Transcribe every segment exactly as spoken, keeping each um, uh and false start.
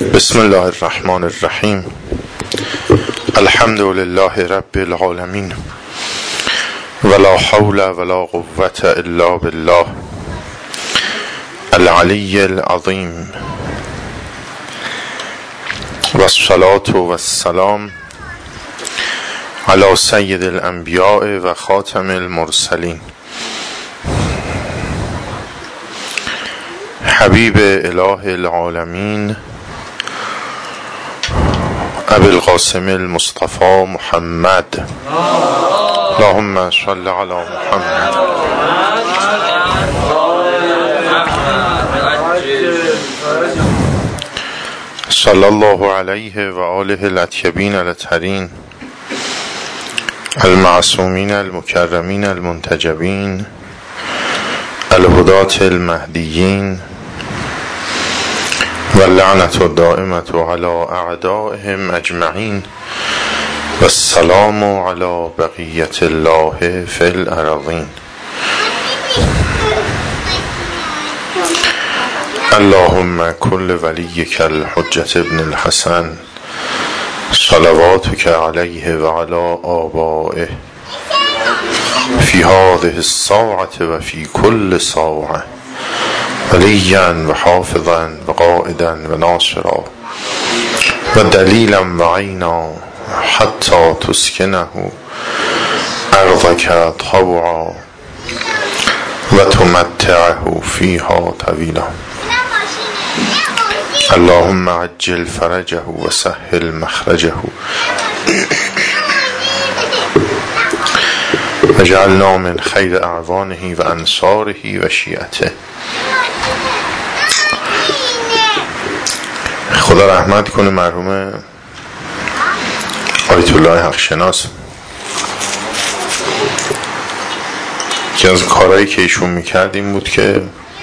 بسم الله الرحمن الرحیم. الحمد لله رب العالمین ولا حول ولا قوة الا بالله العلی العظیم والصلاة والسلام علی سید الانبیاء و خاتم المرسلین حبیب اله العالمین ابی القاسم المصطفى محمد اللهم صل علی محمد. صلی الله علیه و آله الاطیبین الطاهرین المعصومین المکرمین المنتجبین الهداة المهدیین واللعنة الدائمة على اعدائهم اجمعین والسلام على بقیة الله فی الارضین. اللهم كل وليك الحجة ابن الحسن صلواتك عليه وعلى آبائه في هذه الساعة وفي كل ساعة وليا وحافظا وقائدا وناصرا ودليلا وعينا حتى تسكنه أرضك طوعا وتمتعه فيها طويلا. اللهم عجل فرجه وسهل مخرجه وجعلنا من خیر اعوانه و انصاره و شیعته. خدا رحمت کنه مرحوم آیت الله حق شناس. که از کارهایی که ایشون میکرد این بود که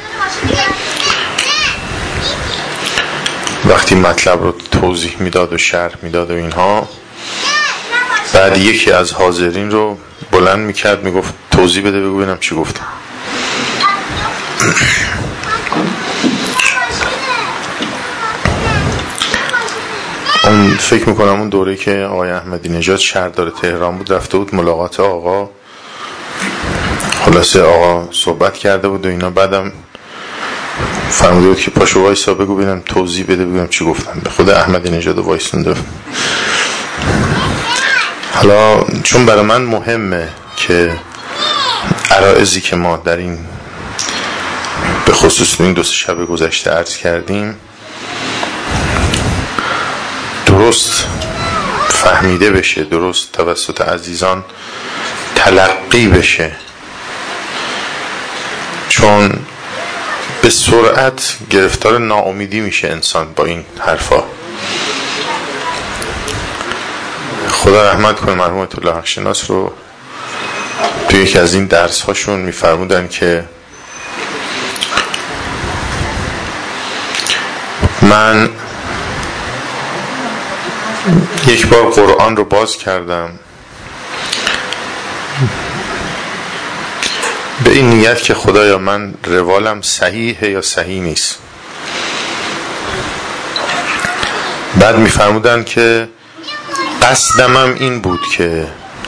وقتی مطلب رو توضیح میداد و شرح میداد و اینها، بعد یکی از حاضرین رو بلند میکرد میگفت توضیح بده بگو ببینم چی گفتم. اون فکر میکنم اون دوره که آقای احمدی نژاد شهردار تهران بود رفته بود ملاقات آقا، خلاصه آقا صحبت کرده بود و اینا، بعدم فرموده بود که پاشو وایسا بگو ببینم توضیح بده بگم چی گفتم. به خود احمدی نژاد وایسونده. حالا چون برای من مهمه که عرائضی که ما در این به خصوص این دو سه شب گذشته عرض کردیم درست فهمیده بشه، درست توسط عزیزان تلقی بشه، چون به سرعت گرفتار ناامیدی میشه انسان با این حرفا. خدا رحمت کنه مرحوم آیت الله حق شناس رو توی یکی از این درس هاشون میفرمودن که من یک بار قرآن رو باز کردم به این نیت که خدایا من روالم صحیحه یا صحیح نیست. بعد میفرمودن که قصدمم این بود که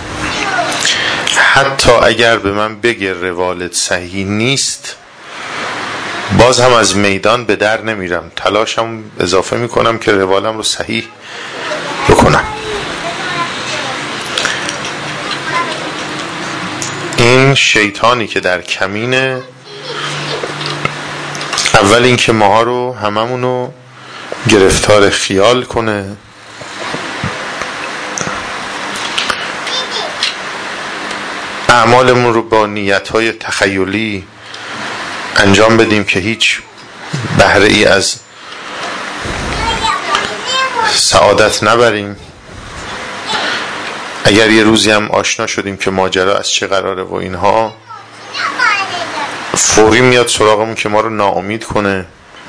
حتی اگر به من بگه روالت صحیح نیست باز هم از میدان به در نمیرم، تلاشم اضافه میکنم که روالم رو صحیح بکنم. این شیطانی که در کمینه، اول این که ماها رو هممونو گرفتار خیال کنه، اعمالمون رو با نیت‌های تخیلی انجام بدیم که هیچ بهره ای از سعادت نبریم. اگر یه روزی هم آشنا شدیم که ماجرا از چه قراره و اینها، فوری میاد سراغمون که ما رو ناامید کنه.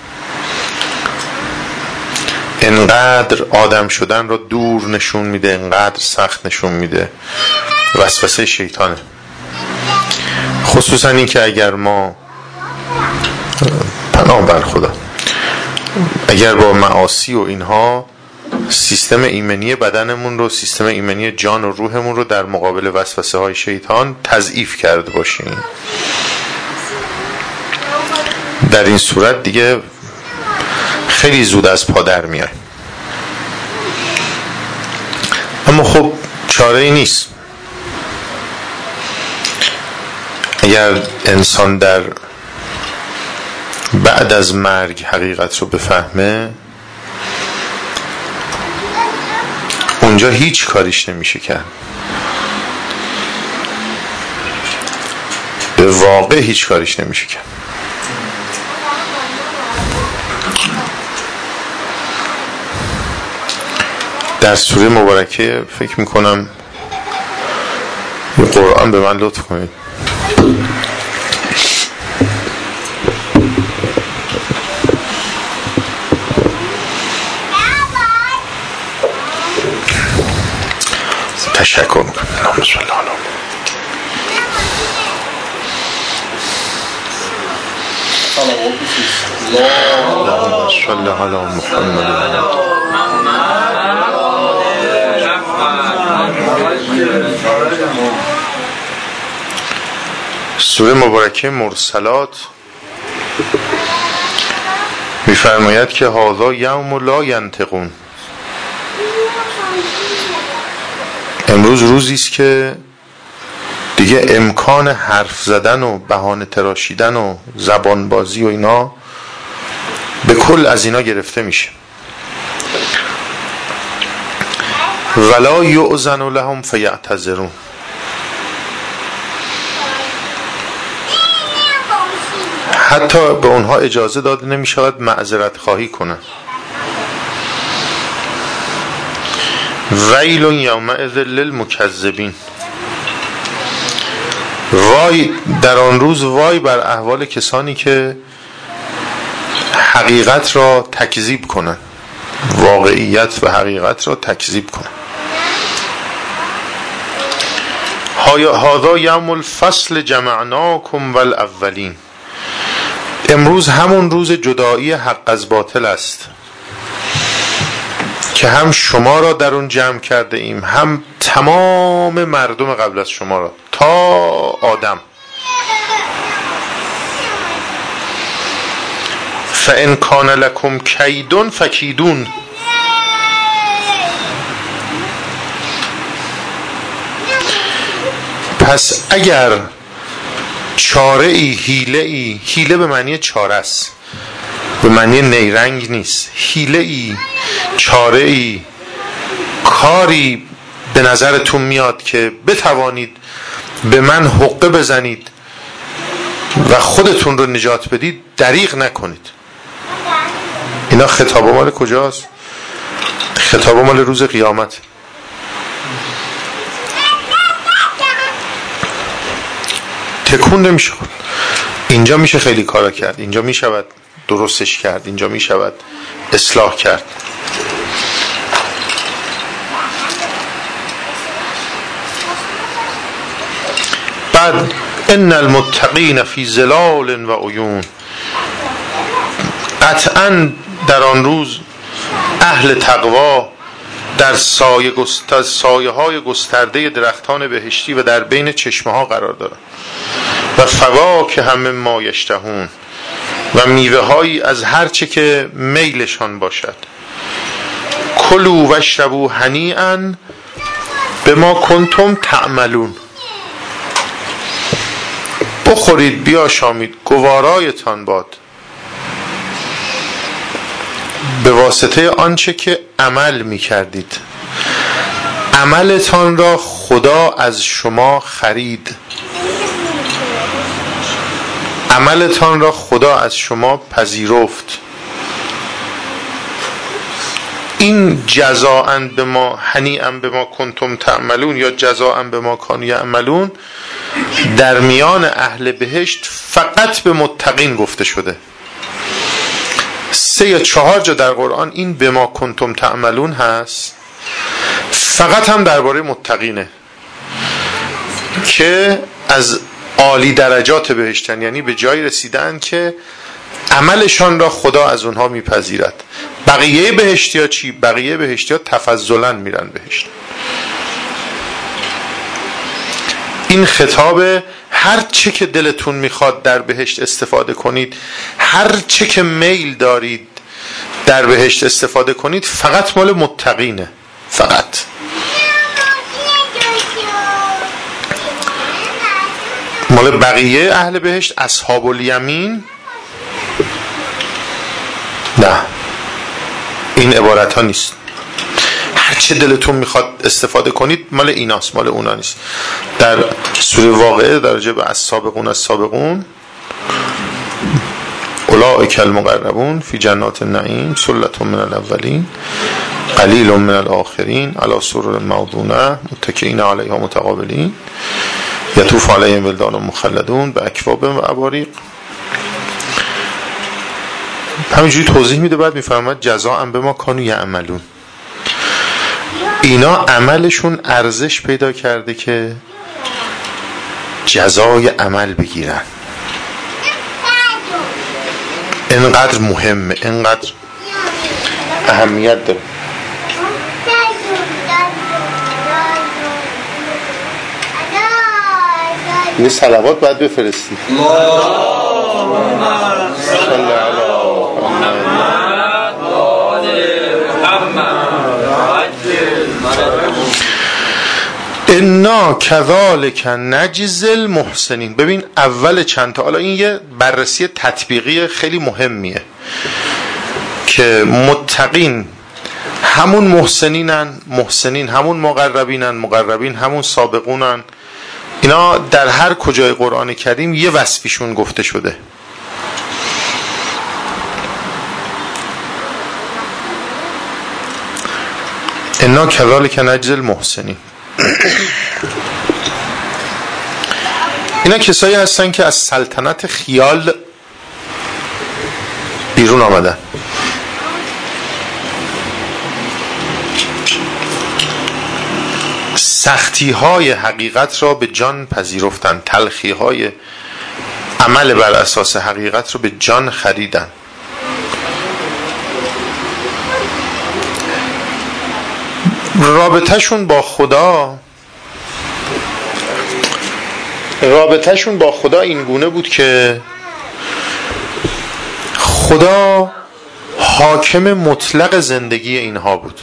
انقدر آدم شدن رو دور نشون میده، انقدر سخت نشون میده. وسوسه شیطانه. خصوصا این که اگر ما پناه بر خدا اگر با معاصی و اینها سیستم ایمنی بدنمون رو، سیستم ایمنی جان و روحمون رو در مقابل وسوسه های شیطان تضعیف کرده باشیم، در این صورت دیگه خیلی زود از پا در میایم. اما خب چاره ای نیست. اگر انسان در بعد از مرگ حقیقت رو بفهمه، اونجا هیچ کاریش نمیشه کرد، به واقع هیچ کاریش نمیشه کرد. در سوره مبارکه فکر میکنم یه قرآن به من لطف کنید. تشکر میکنم. اللهم صل علی اللهم صل علی محمد. سوره مبارکه مرسلات می‌فرماید که هذا یوم لا ینطقون، امروز روزی است که دیگه امکان حرف زدن و بهانه تراشیدن و زبان بازی و اینا به کل از اینا گرفته میشه. ولا یؤذن لهم فیعتذرون، حتی به اونها اجازه داده نمیشود معذرت خواهی کنن. ویل یومئذ للمکذبین، وای در آن روز، وای بر احوال کسانی که حقیقت را تکذیب کنند، واقعیت و حقیقت را تکذیب کنند. هذا یوم الفصل جمعناکم والاولین، امروز همون روز جدایی حق از باطل است که هم شما را در اون جمع کرده ایم، هم تمام مردم قبل از شما را تا آدم. فَإِنْ كَانَ لَكُمْ کَیْدٌ فَکِیدُون، پس اگر چاره ای، حیله ای، حیله به معنی چاره است، به معنی نیرنگ نیست، حیله ای، چاره ای، کاری به نظرتون میاد که بتوانید به من حقه بزنید و خودتون رو نجات بدید، دریغ نکنید. اینا خطاب مال کجاست؟ خطاب مال روز قیامت. تکون نمیشه. اینجا میشه خیلی کارا کرد، اینجا میشود درستش کرد، اینجا میشود اصلاح کرد. بعد ان المتقین فی ظلال و عیون، قطعا در آن روز اهل تقوا در سایه گستر سایه های گسترده درختان بهشتی و در بین چشمه ها قرار دارند و فواکه همه ما یشتهون، و میوه هایی از هر چه که میلشان باشد. کلوا واشربوا هنیئا بما کنتم تعملون، بخورید بیاشامید، گوارایتان باد به واسطه آنچه که عمل می کردید. عملتان را خدا از شما خرید، عملتان را خدا از شما پذیرفت. این جزاء بما هنیئا بما کنتم تعملون یا جزاء بما کانوا یعملون در میان اهل بهشت فقط به متقین گفته شده. سه یا چهار جا در قرآن این بما کنتم تعملون هست، فقط هم درباره متقینه که از عالی درجات بهشتن، یعنی به جایی رسیدن که عملشان را خدا از اونها میپذیرد. بقیه بهشتیا چی؟ بقیه بهشتیا تفضلا میرن بهشت. این خطاب هر چه که دلتون میخواد در بهشت استفاده کنید، هر چه که میل دارید در بهشت استفاده کنید، فقط مال متقینه. فقط مال بقیه اهل بهشت، اصحاب الیمین نه، این عبارت ها نیست. هر چه دلتون میخواد استفاده کنید مال ایناست، مال اونا نیست. در سوره واقعه در راجع به السابقون السابقون اولئک المقربون فی جنات النعیم ثلة من الاولین قلیل من الاخرین علی سرر موضونة متکئین علیها متقابلین یطوف علیهم ولدان مخلدون به اکواب و اباریق. همینجوری توضیح میده. بعد میفرماد جزاء بما کانوا یعملون. اینا عملشون ارزش پیدا کرده که جزای عمل بگیرن. اینقدر مهمه، اینقدر اهمیت داره. یه صلوات باید بفرستی. انا کذالک نجزی المحسنین. ببین اول چند تا، حالا این یه بررسی تطبیقی خیلی مهمیه که متقین همون محسنینن، محسنین همون مقربینن، مقربین همون سابقونن. اینا در هر کجای قرآن کریم یه وصفشون گفته شده. انا کذالک نجزی المحسنین. اینا کسایی هستن که از سلطنت خیال بیرون آمدن. سختی های حقیقت را به جان پذیرفتن، تلخی های عمل بر اساس حقیقت را به جان خریدن. رابطهشون با خدا رابطهشون با خدا این گونه بود که خدا حاکم مطلق زندگی اینها بود.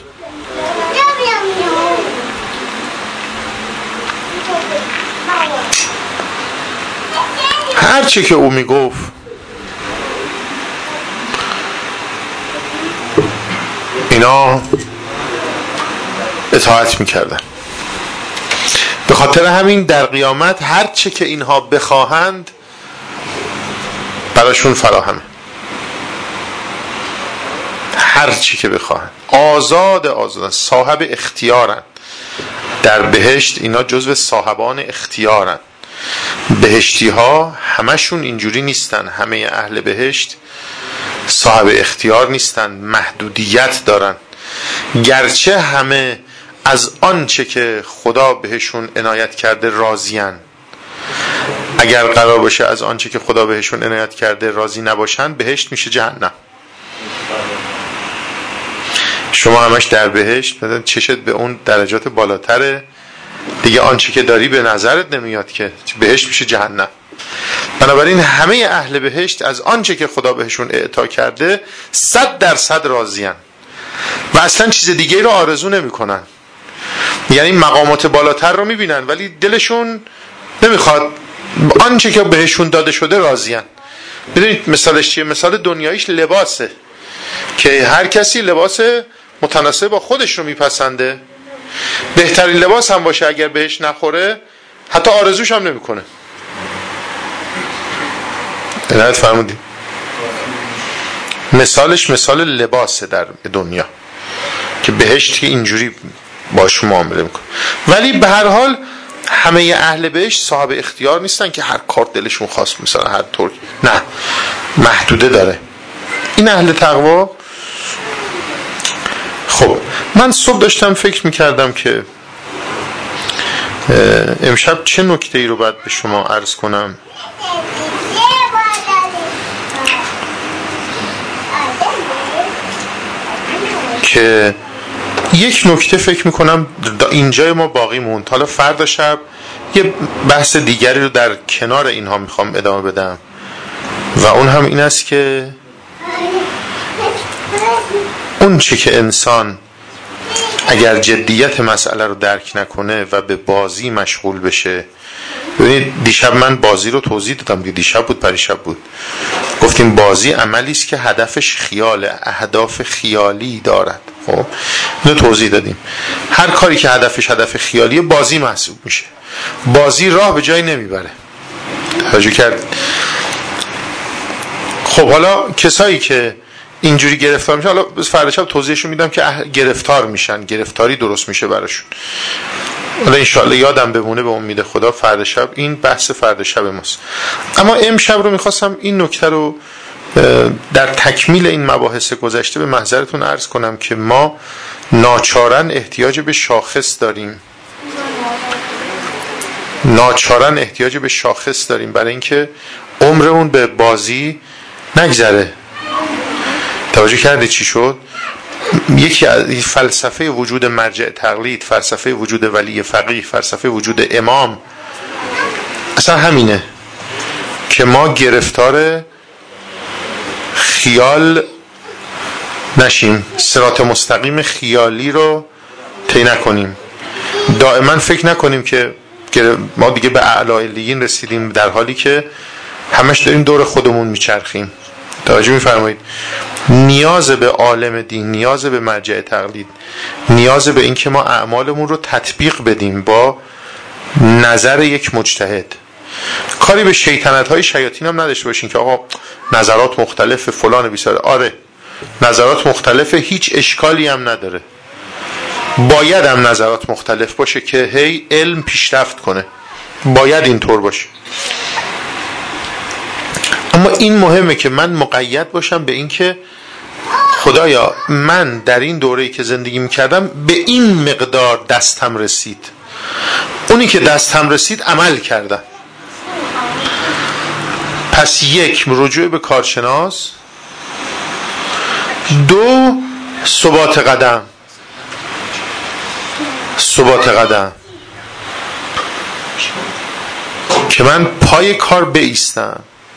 هر چی که او میگفت اینا اطاعت میکردن. به خاطر همین در قیامت هر چه که اینها بخواهند براشون فراهمه. هر چی که بخواهند آزاد آزاد صاحب اختیارن. در بهشت اینا جزو صاحبان اختیارن. بهشتی ها همشون اینجوری نیستن. همه اهل بهشت صاحب اختیار نیستن، محدودیت دارن. گرچه همه از آنچه که خدا بهشون عنایت کرده راضیان، اگر قرار باشه از آنچه که خدا بهشون عنایت کرده راضی نباشن، بهشت میشه جهنم. شما همش در بهشت مثلا چشت به اون درجات بالاتره دیگه، آنچه که داری به نظرت نمیاد که بهشت میشه جهنم. بنابراین همه اهل بهشت از آنچه که خدا بهشون اعطا کرده صد درصد راضیان و اصلا چیز دیگه رو آرزو نمی کنن. یعنی مقامات بالاتر رو میبینن ولی دلشون نمیخواد، آنچه که بهشون داده شده راضیان. بدونید مثالش چیه؟ مثال دنیاییش لباسه که هر کسی لباس متناسب با خودش رو میپسنده. بهترین لباس هم باشه اگر بهش نخوره حتی آرزوش هم نمیکنه. عنایت فرمودید. مثالش مثال لباسه در دنیا که بهشت اینجوری باش معامله میکنه. ولی به هر حال همه اهل بهشت صاحب اختیار نیستن که هر کار دلشون خواست مثلا هر طور، نه، محدوده داره. این اهل تقوا. خب من صبح داشتم فکر میکردم که امشب چه نکته ای رو باید به شما عرض کنم. که یک نکته فکر میکنم اینجای ما باقی موند. حالا فردا شب یه بحث دیگری رو در کنار اینها میخوام ادامه بدم و اون هم این است که اون چه که انسان اگر جدیت مسئله رو درک نکنه و به بازی مشغول بشه. ببینید دیشب من بازی رو توضیح دادم که دیشب بود پریشب بود، گفتیم بازی عملی است که هدفش خیال، اهداف خیالی دارد. خب اینو توضیح دادیم. هر کاری که هدفش هدف خیالیه بازی محسوب میشه. بازی راه به جایی نمیبره. توجه کرد؟ خب حالا کسایی که اینجوری گرفتار میشن، حالا فردا شب توضیحشو میدم که گرفتار میشن، گرفتاری درست میشه براشون. حالا انشالله یادم بمونه به امید خدا فردا شب این بحث فردا شب ماست. اما امشب رو میخواستم این نکته رو در تکمیل این مباحث گذشته به محضرتون عرض کنم که ما ناچارن احتیاج به شاخص داریم. ناچارن احتیاج به شاخص داریم برای اینکه عمرمون به بازی نگذره. توجه کردی چی شد؟ یکی از فلسفه وجود مرجع تقلید، فلسفه وجود ولی فقیه، فلسفه وجود امام اصلا همینه که ما گرفتار خیال نشیم، صراط مستقیم خیالی رو طی نکنیم. دائما فکر نکنیم که ما دیگه به اعلی علیین رسیدیم در حالی که همش داریم دور خودمون میچرخیم. توجه میفرمایید؟ نیاز به عالم دین، نیاز به مرجع تقلید، نیاز به این که ما اعمالمون رو تطبیق بدیم با نظر یک مجتهد. کاری به شیطنت های شیاطین هم نداشته باشین که آقا نظرات مختلف فلان بیساره. آره نظرات مختلفه، هیچ اشکالی هم نداره، باید هم نظرات مختلف باشه که هی علم پیشرفت کنه، باید اینطور باشه. اما این مهمه که من مقید باشم به این که خدایا من در این دوره‌ای که زندگی میکردم به این مقدار دستم رسید، اونی که دستم رسید عمل کردم. پس یک، رجوع به کارشناس. دو، ثبات قدم. ثبات قدم که من پای کار بایستم.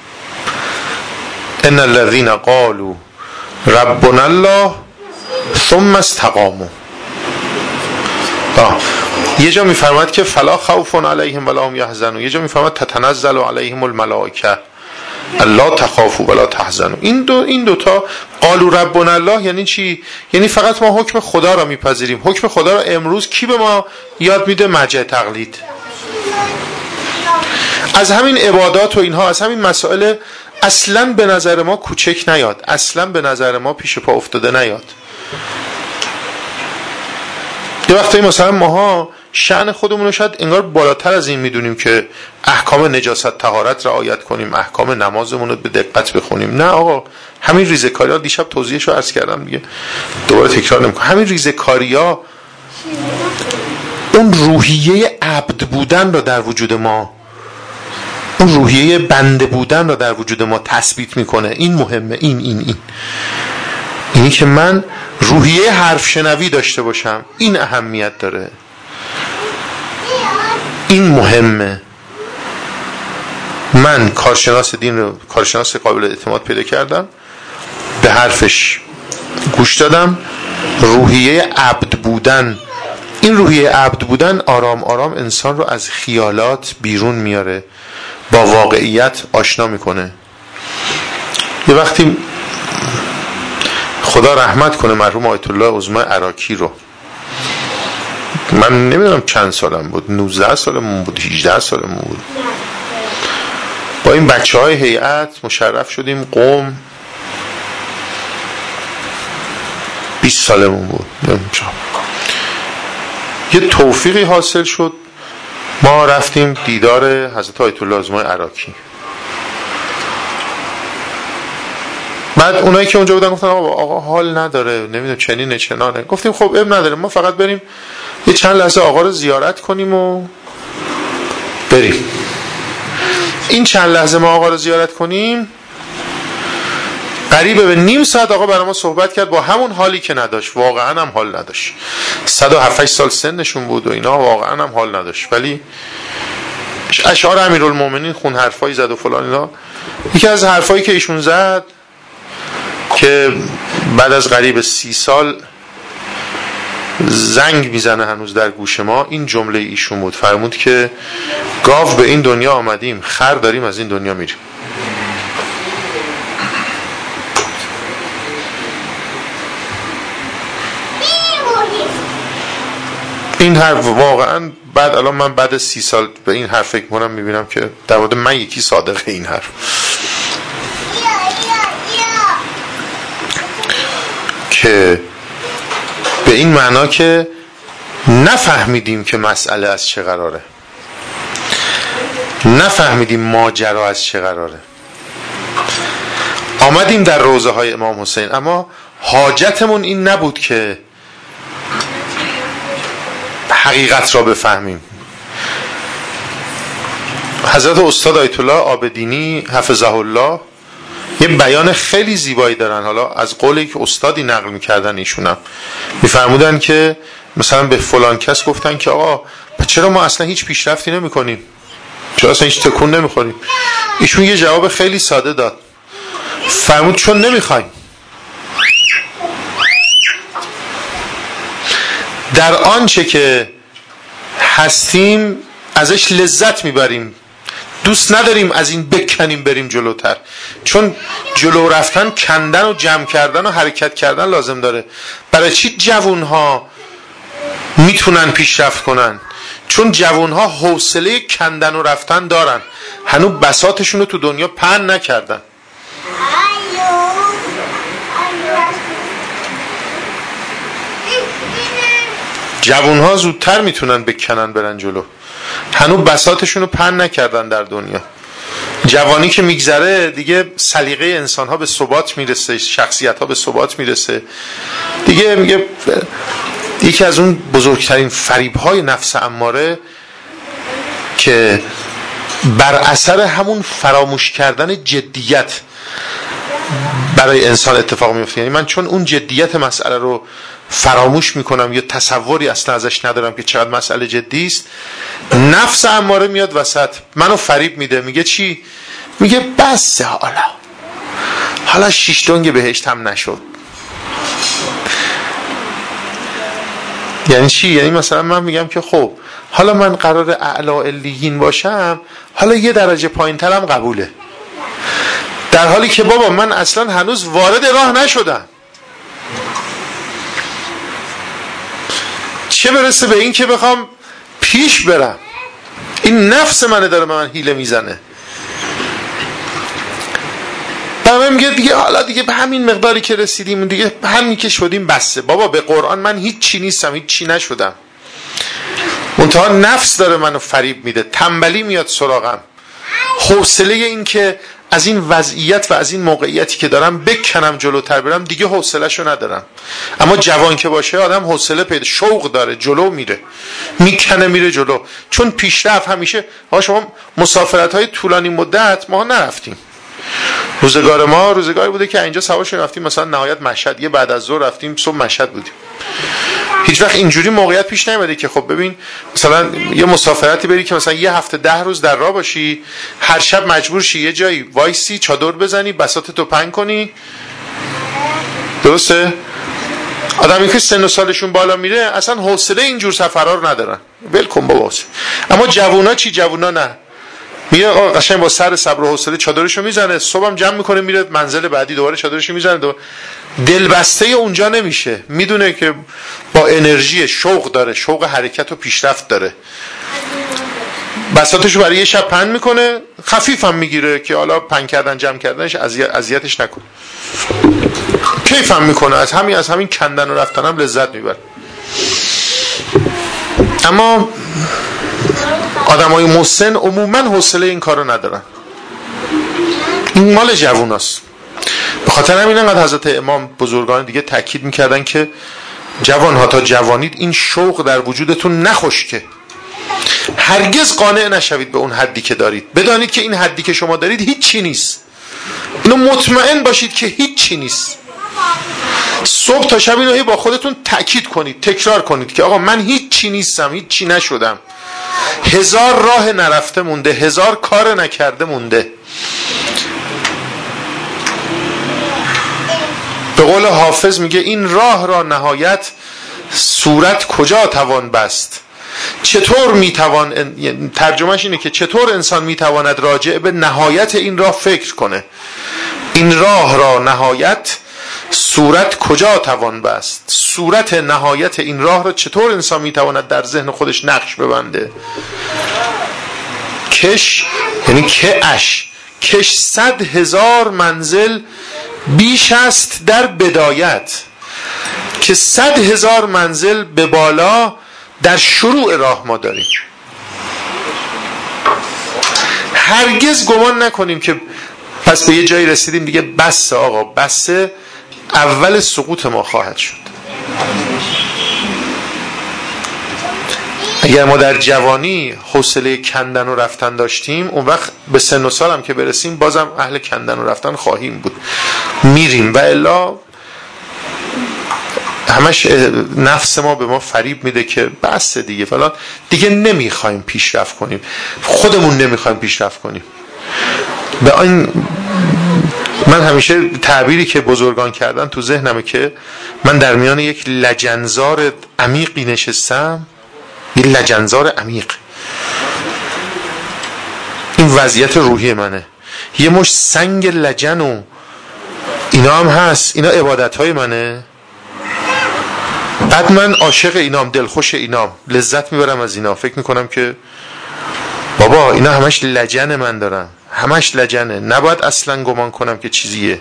ان الذين قالوا ربنا الله ثم استقاموا. یه جا میفرماید که فلا خوف علیهم ولا هم یحزنون، یه جا میفرماید تتنزل علیهم الملائکه الا تخافوا ولا تحزنوا. این دو این دو تا قالوا ربنا الله یعنی چی؟ یعنی فقط ما حکم خدا را میپذیریم. حکم خدا را امروز کی به ما یاد میده؟ مرجع تقلید. از همین عبادات و اینها، از همین مسائل اصلا به نظر ما کوچک نیاد، اصلا به نظر ما پیش پا افتاده نیاد. یه وقتی مثلا ماها شأن خودمون رو شاید انگار بالاتر از این میدونیم که احکام نجاست طهارت رعایت کنیم، احکام نمازمون رو به دقت بخونیم. نه آقا، همین ریزه‌کاری‌ها دیشب توضیحش رو عرض کردم دیگه، دوباره تکرار نمی‌کنم. همین ریزه‌کاری‌ها اون روحیه عبد بودن رو در وجود ما، اون روحیه بنده بودن رو در وجود ما تثبیت میکنه. این مهمه. این این این اینی که من روحیه حرف شنوی داشته باشم، این اهمیت داره، این مهمه. من کارشناس دین رو، کارشناس قابل اعتماد پیدا کردم، به حرفش گوش دادم. روحیه عبد بودن، این روحیه عبد بودن آرام آرام انسان رو از خیالات بیرون میاره، با واقعیت آشنا میکنه. یه وقتی خدا رحمت کنه مرحوم آیت الله عظما عراقی رو، من نمیدونم چند سالم بود، نوزده سالم بود، هجده سالم بود، با این بچه های هیئت مشرف شدیم قم، بیست سالمون بود. یه توفیقی حاصل شد، ما رفتیم دیدار حضرت آیت الله عظما عراقی. بعد اونایی که اونجا بودن گفتن آقا, آقا حال نداره، نمیدونم چنینه چنانه. گفتیم خب اب نداره، ما فقط بریم یه چند لحظه آقا رو زیارت کنیم و بریم. این چند لحظه ما آقا رو زیارت کنیم، قریبه به نیم ساعت آقا برای ما صحبت کرد با همون حالی که نداشت، واقعا هم حال نداشت. صد و هفت سال سنشون بود و اینا، واقعا هم حال نداشت. ولی اشعار امیرالمومنین خون حرفایی زد و فلان اینا. یکی از حرفایی که ایشون زد که بعد از قریب سی سال زنگ میزنه هنوز در گوش ما، این جمله ایشون بود. فرمود که گاو به این دنیا آمدیم، خر داریم از این دنیا میریم. این حرف واقعا بعد الان من بعد سی سال به این حرف فکر کنم میبینم که در واقع من یکی صادقه این حرف. که به این معنا که نفهمیدیم که مسئله از چه قراره، نفهمیدیم ماجرا از چه قراره. آمدیم در روضه های امام حسین، اما حاجتمون این نبود که حقیقت را بفهمیم. حضرت استاد آیت الله عابدینی حفظه الله یه بیان خیلی زیبایی دارن، حالا از قولی که استادی نقل میکردن ایشونم میفرمودن که مثلا به فلان کس گفتن که آقا چرا ما اصلا هیچ پیشرفتی نمی کنیم، چرا اصلا هیچ تکون نمی خوریم؟ ایشون یه جواب خیلی ساده داد، فرمود چون نمیخوایم. در آنچه که هستیم ازش لذت میبریم، دوست نداریم از این بکنیم بریم جلوتر، چون جلو رفتن کندن و جمع کردن و حرکت کردن لازم داره. برای چی جوانها میتونن پیشرفت کنن؟ چون جوانها حوصله کندن و رفتن دارن، هنوز بساطشون رو تو دنیا پهن نکردن. جوانها زودتر میتونن بکنن برن جلو، هنوز بساطشون رو پهن نکردن در دنیا. جوانی که میگذره دیگه سلیقه انسان ها به ثبات میرسه، شخصیت ها به ثبات میرسه دیگه. میگه یکی از اون بزرگترین فریب های نفس اماره که بر اثر همون فراموش کردن جدیت برای انسان اتفاق میفته. یعنی من چون اون جدیت مسئله رو فراموش میکنم یا تصوری اصلا ازش ندارم که چقدر مسئله جدی است، نفس اماره میاد وسط منو فریب میده. میگه چی؟ میگه بس حالا حالا شیش دنگ بهشت هم نشد. یعنی چی؟ یعنی مثلا من میگم که خب حالا من قرار اعلی علیین باشم، حالا یه درجه پایین ترم قبوله، در حالی که بابا من اصلا هنوز وارد راه نشدم. چه برسه به این که بخوام پیش برم. این نفس منه داره به من حیله میزنه. من میگه دیگه حالا دیگه به همین مقداری که رسیدیم دیگه همین که شدیم بسه. بابا به قرآن من هیچ چی نیستم، هیچ چی نشدم. منتها نفس داره منو فریب میده، تنبلی میاد سراغم، حوصله این که از این وضعیت و از این موقعیتی که دارم بکنم جلوتر برم دیگه حوصله‌شو ندارم. اما جوان که باشه آدم حوصله پیدا، شوق داره، جلو میره، میکنه میره جلو. چون پیشرفت همیشه، ها شما مسافرت‌های طولانی مدت ما نرفتیم. روزگار ما روزگاری بوده که اینجا سوار شدیم رفتیم مثلا نهایت مشهد، یه بعد از ظهر رفتیم صبح مشهد بودیم. هیچ وقت اینجوری موقعیت پیش نیومده که خب ببین مثلا یه مسافرتی بری که مثلا یه هفته ده روز در راه باشی، هر شب مجبور شی یه جایی وایسی چادر بزنی بساطتو پهن کنی. درسته؟ آدمی که سن و سالشون بالا میره اصلا حوصله اینجور سفرها رو ندارن، ول کن بابا. اما جوونا چی؟ جوونا نه، میگه قشنگ با سر صبر و حوصله چادرشو میزنه، صبحم جمع میکنه میره منزل بعدی، دوباره چادرشو میزنه، دوباره دلبسته اونجا نمیشه. میدونه که با انرژی، شوق داره، شوق حرکت و پیشرفت داره. بساطشو برای یه شب پهن میکنه، خفیف هم میگیره که حالا پهن کردن جمع کردنش اذیتش نکنه. کیف هم میکنه، از همین از همین کندن و رفتن هم لذت میبره. اما آدمای مسن عموما حوصله این کارو ندارن. این مال جووناست. به خاطر همین انقدر حضرت امام بزرگان دیگه تاکید میکردن که جوان ها تا جوانید این شوق در وجودتون نخشکه، هرگز قانع نشوید به اون حدی که دارید. بدانید که این حدی که شما دارید هیچ چی نیست، اینو مطمئن باشید که هیچی نیست. صبح تا شب اینو با خودتون تأکید کنید، تکرار کنید که آقا من هیچی نیستم، هیچی نشدم، هزار راه نرفته مونده، هزار کار نکرده مونده. به قول حافظ میگه این راه را نهایت صورت کجا توان بست. چطور میتوان، ترجمهش اینه که چطور انسان میتواند راجع به نهایت این راه فکر کنه. این راه را نهایت صورت کجا توان بست. صورت نهایت این راه را چطور انسان میتواند در ذهن خودش نقش ببنده. کش یعنی کش کش صد هزار منزل بیش است در بدایت، که صد هزار منزل به بالا در شروع راه ما داریم. هرگز گمان نکنیم که پس به یه جایی رسیدیم دیگه بس آقا، بس اول سقوط ما خواهد شد. اگر ما در جوانی حوصله کندن و رفتن داشتیم، اون وقت به سن و سالم که برسیم بازم اهل کندن و رفتن خواهیم بود، میریم. و الا همش نفس ما به ما فریب میده که بس دیگه فلان، دیگه نمیخوایم پیشرفت کنیم، خودمون نمیخوایم پیشرفت کنیم. به این من همیشه تعبیری که بزرگان کردن تو ذهنمه که من در میان یک لجنزار عمیقی نشستم، یک لجنزار عمیق. این وضعیت روحی منه، یه مش سنگ لجن و اینا هم هست، اینا عبادتهای منه. بعد من عاشق اینام، دلخوش اینام، لذت میبرم از اینا، فکر میکنم که بابا اینا همش لجن من دارن، همش لجنه، نباید اصلا گمان کنم که چیزیه.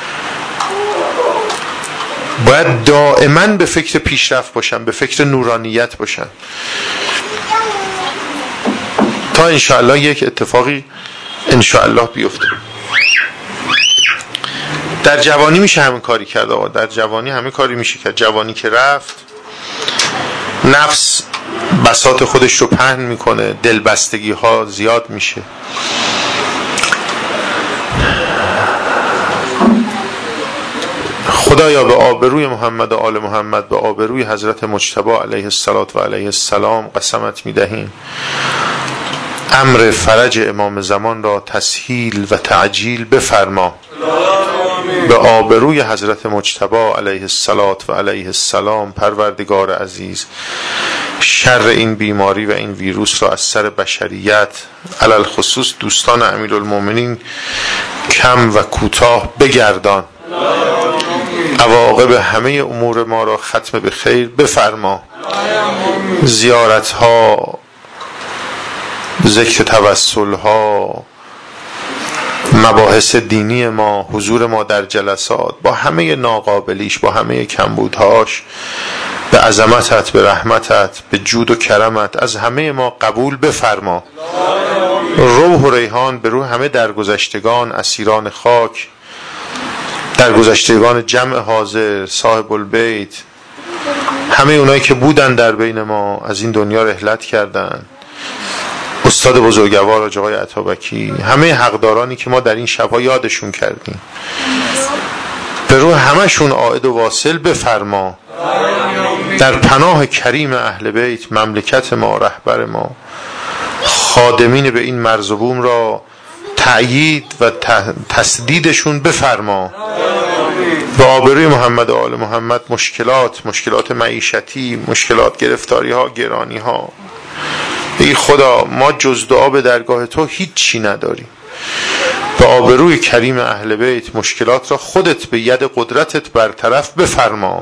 باید دائما به فکر پیشرفت باشم، به فکر نورانیت باشم، تا انشاءالله یک اتفاقی انشاءالله بیفته. در جوانی میشه همین کاری کرد آقا، در جوانی همین کاری میشه کرد. جوانی که رفت، نفس بساط خودش رو پهن میکنه، دلبستگی ها زیاد میشه. خدایا به آبروی محمد و آل محمد، به آبروی حضرت مجتبی علیه الصلاة و علیه السلام قسمت میدهیم امر فرج امام زمان را تسهیل و تعجیل بفرما. به آبروی حضرت مجتبی علیه الصلاة و علیه السلام پروردگار عزیز، شر این بیماری و این ویروس را از سر بشریت، علل خصوص دوستان امیرالمومنین، کم و کوتاه بگردان. عواقب همه امور ما را ختم به خیر بفرما. زیارت ها، ذکر توسل ها، مباحث دینی ما، حضور ما در جلسات با همه ناقابلیش، با همه کمبودهاش، به عظمتت، به رحمتت، به جود و کرمت از همه ما قبول بفرما. روح و ریحان به روح همه درگذشتگان، اسیران خاک، درگذشتگان جمع حاضر، صاحب البیت، همه اونایی که بودن در بین ما از این دنیا رحلت کردن، استاد بزرگوار حاج آقای عطابکی، همه حقدارانی که ما در این شبها یادشون کردیم، به روح همشون عائد و واصل بفرما. در پناه کریم اهل بیت، مملکت ما، رهبر ما، خادمین به این مرز و بوم را تأیید و تسدیدشون بفرما. به آبروی محمد و آل محمد مشکلات، مشکلات معیشتی، مشکلات، گرفتاری ها، گرانی ها، ای خدا ما جز دعا به درگاه تو هیچی نداریم. به آبروی کریم اهل بیت مشکلات را خودت به ید قدرتت برطرف بفرما.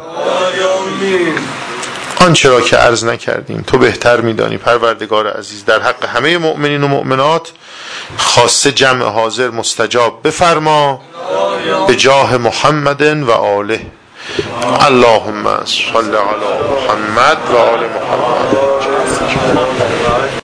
آنچه را که عرض نکردیم تو بهتر میدانی پروردگار عزیز. در حق همه مؤمنین و مؤمنات، خاصه جمع حاضر مستجاب بفرما. به جاه محمد و آله. اللهم صل علی محمد و آل محمد.